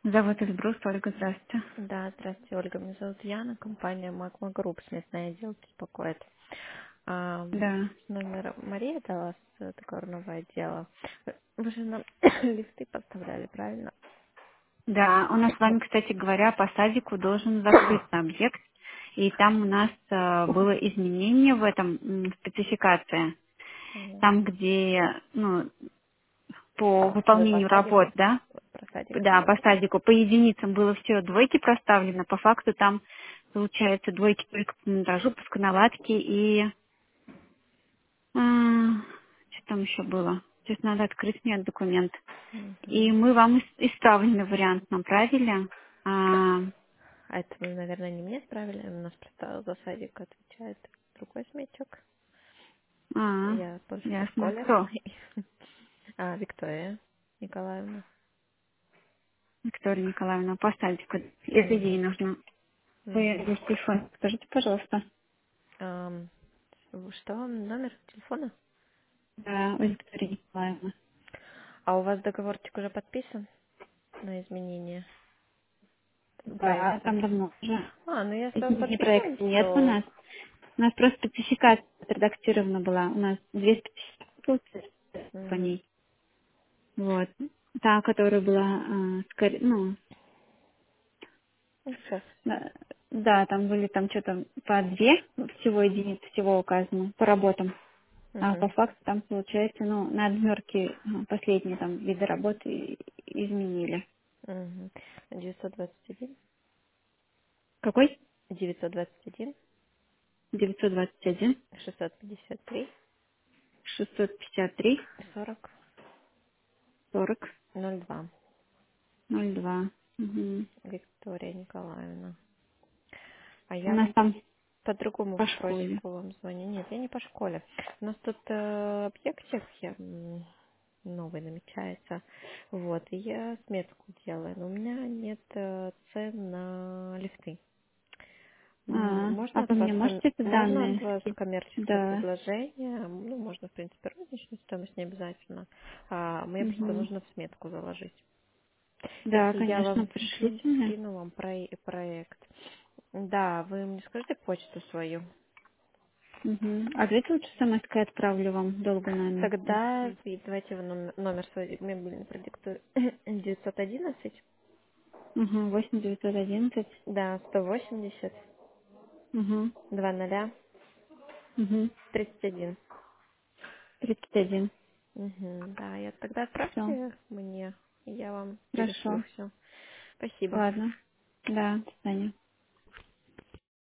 Зовут Эльбрус, Ольга, здравствуйте. Да, здравствуйте, Ольга. Меня зовут Яна, компания Магма Групп, смежный отдел беспокоит. А, Да. номер Мария дала с такого нового отдела. Вы же нам листы поставляли, правильно? Да, у нас с вами, кстати говоря, по садику должен закрыться объект, и там у нас было изменение в этом спецификации. Мгм. Там, где, ну, по Вы по выполнению работ, садику? да, Про садик да, по говорите? садику, по единицам было все двойки проставлено, по факту там, получается, двойки только по монтажу, по наладке и... что там еще было? Сейчас надо открыть мне документ. И Мгм. мы вам исправленный вариант направили. А, А это вы, наверное, не мне справили. У нас просто за садик отвечает другой смечок. а, Я больше в ясно. школе. Кто? А, Виктория Николаевна. Виктория Николаевна, поставьте код. Это ей Мгм. нужно. Вы Мгм. здесь телефон. Скажите, пожалуйста. Ам, Что вам номер телефона? Да, Виктория Николаевна. А у вас договорчик уже подписан на изменение Да, проекта? там давно уже. Ну если он Изменений подписан, проекта нет у то... нас. У нас просто спецификация отредактирована была. У нас две спецификации по Угу. ней. Вот. Та, которая была, ну, Сейчас. да, да, там были там что-то по две всего единицы, всего указано по работам. А Угу. по факту там получается, ну, на отмерке последние там виды работы изменили. Угу. 921, Какой? 921, 921 653, 653 40, 40 02. 02. Угу. Виктория Николаевна. А У я нас вам там по другому по школе. вопросику вам звоню. Нет, я не по школе. У нас тут объектик новый намечается. Вот, и я сметку делаю. Но у меня нет цен на лифты. А Можно вы от вас мне можете это можно от данные вас скинуть? коммерческое Да. предложение? Ну, можно, в принципе, розничную стоимость, не обязательно. Мне просто Угу. нужно в сметку заложить. Да, Если я конечно, вам пришлите мне. скину вам проект. Да, вы мне скажите почту свою. Угу. А давайте лучше смс-кой отправлю вам, долго, наверное. Тогда давайте вы номер свой мобильный продиктую. 911, Угу. 8911. да, 180, Угу. 20, Угу. 31. 31. Угу, да, я тогда Все. отправьте мне, и я вам перешлю Хорошо. все. Спасибо. Ладно. Да, до свидания.